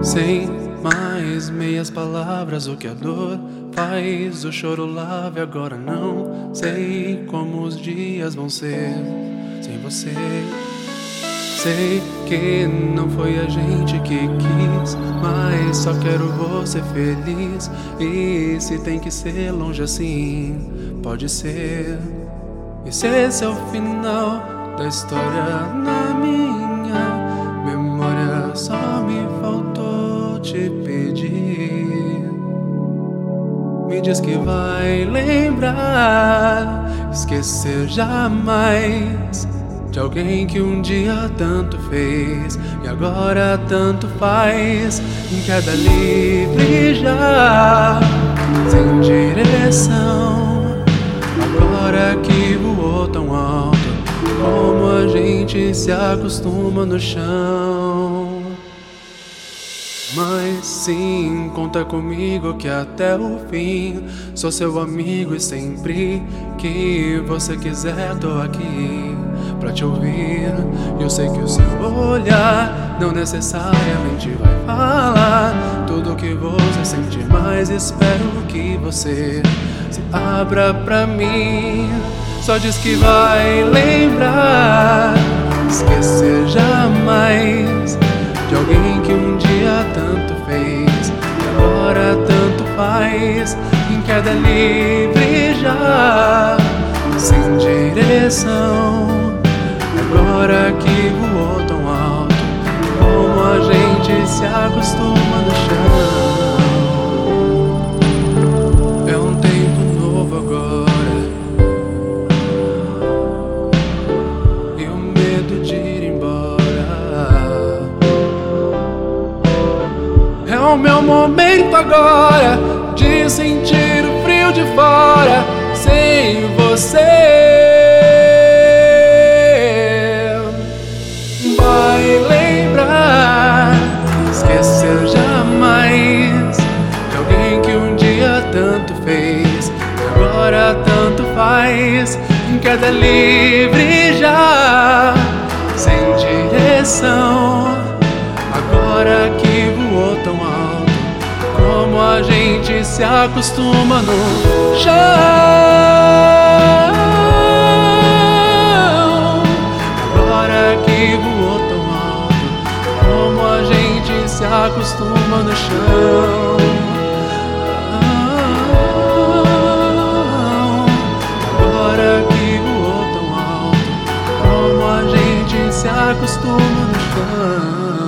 Sem mais meias palavras, o que a dor faz, o choro lave. Agora não sei como os dias vão ser sem você. Sei que não foi a gente que quis, mas só quero você feliz. E se tem que ser longe assim, pode ser. E se esse é o final da história na minha memória, só me faltou te pedir. Me diz que vai lembrar, esquecer jamais de alguém que um dia tanto fez e agora tanto faz. Em queda livre já, sem direção, agora que voou tão alto, como a gente se acostuma no chão. Mas sim, conta comigo que até o fim sou seu amigo e sempre que você quiser tô aqui pra te ouvir. Eu sei que o seu olhar não necessariamente vai falar tudo que você sente, mas espero que você se abra pra mim. Só diz que vai lembrar, esquecer jamais de alguém que um dia tanto fez e agora tanto faz. Em queda livre já, sem direção, agora que voou tão alto, como a gente se acostuma no chão. É um tempo novo agora, e o medo de ir embora. É o meu momento agora de sentir o frio de fora sem você. Vai lembrar, esquecer jamais de alguém que um dia tanto fez e agora tanto faz. Em queda livre já, sem direção, agora que voou tão alto, como a gente se acostuma no chão. Agora que voou tão alto, como a gente se acostuma no chão. Agora que voou tão alto, como a gente se acostuma no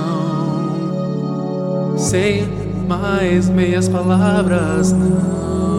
chão. Sem mais meias palavras, não.